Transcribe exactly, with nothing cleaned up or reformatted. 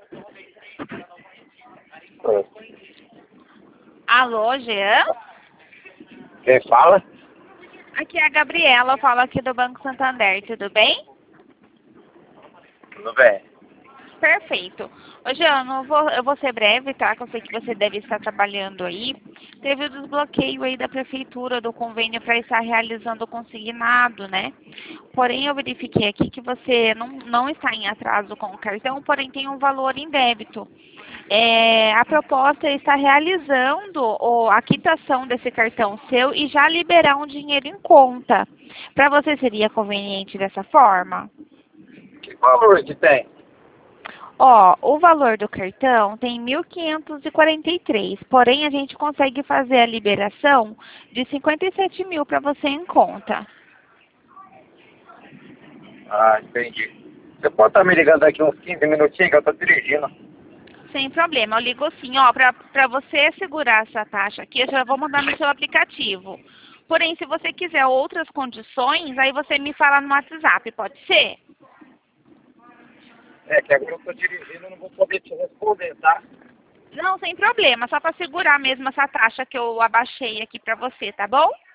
Alô, Jean? Quem fala? Aqui é a Gabriela, eu falo aqui do Banco Santander, tudo bem? Tudo bem. Perfeito. Ô, Jean, eu vou, eu vou ser breve, tá? Que eu sei que você deve estar trabalhando aí. Teve o desbloqueio aí da prefeitura do convênio para estar realizando o consignado, né? Porém, eu verifiquei aqui que você não, não está em atraso com o cartão, porém tem um valor em débito. É, a proposta é estar realizando o- a quitação desse cartão seu e já liberar um dinheiro em conta. Para você seria conveniente dessa forma? Que valor que tem? Ó, o valor do cartão tem mil quinhentos e quarenta e três, porém a gente consegue fazer a liberação de cinquenta e sete mil para você em conta. Ah, entendi. Você pode estar me ligando daqui uns quinze minutinhos que eu tô dirigindo. Sem problema, eu ligo sim, ó, para você segurar essa taxa aqui, eu já vou mandar no seu aplicativo. Porém, se você quiser outras condições, aí você me fala no WhatsApp, pode ser? É, que agora eu tô dirigindo e não vou poder te responder, tá? Não, sem problema, só para segurar mesmo essa taxa que eu abaixei aqui para você, tá bom?